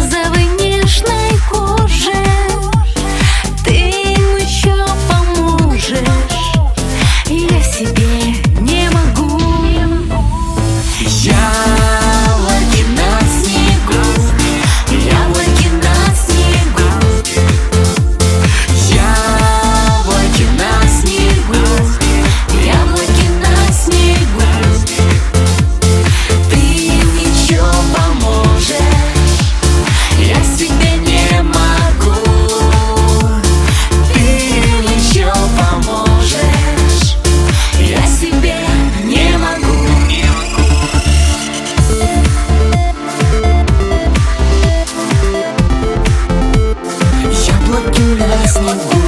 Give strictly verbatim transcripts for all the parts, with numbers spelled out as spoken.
розовой нежной коже. Ты им еще поможешь, я себе не могу. Яблоки на снегу, яблоки на снегу, яблоки на снегу, яблоки на снегу. Ты им еще поможешь, я себе не могу. Ты им еще поможешь, я себе не могу. Яблоки на снегу,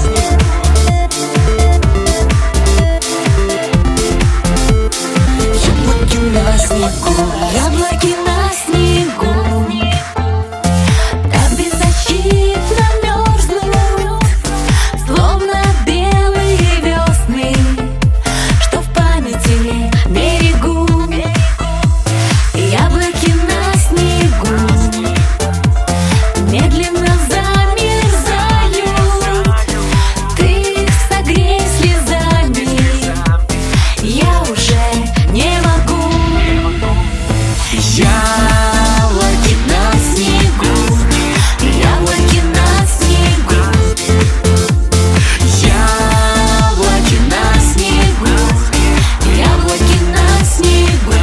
яблоки на снегу, яблоки на снегу. Так беззащитно мерзнут, словно белые весны, что в памяти берегу. Яблоки на снегу медленно замерзают. Ты их согрей слезами, я уже не могу. Яблоки на снегу, яблоки на снегу, яблоки на снегу, яблоки на снегу.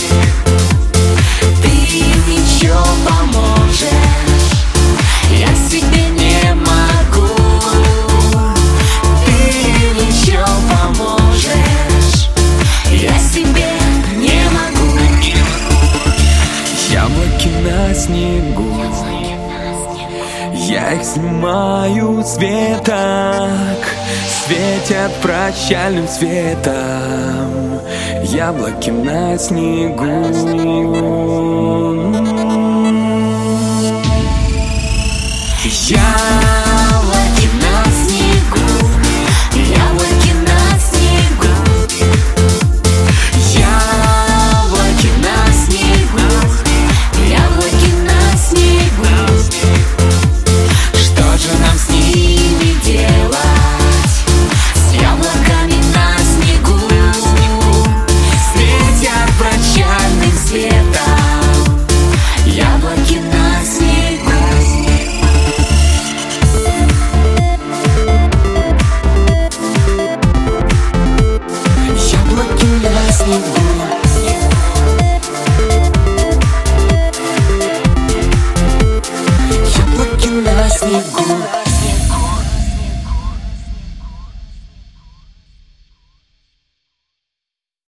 Ты им еще поможешь, я себе не могу. Ты им еще поможешь, я себе не могу. Яблоки на снегу, я их снимаю с веток, светят прощальным светом. Яблоки на снегу. Я